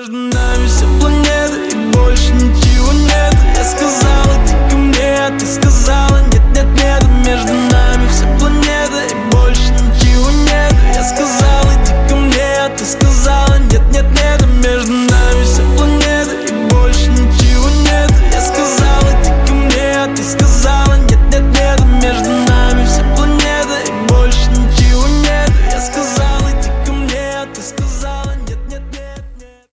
Между нами вся планета и больше ничего нет. Я сказала, иди ко мне, а ты сказала нет, нет, нет. Между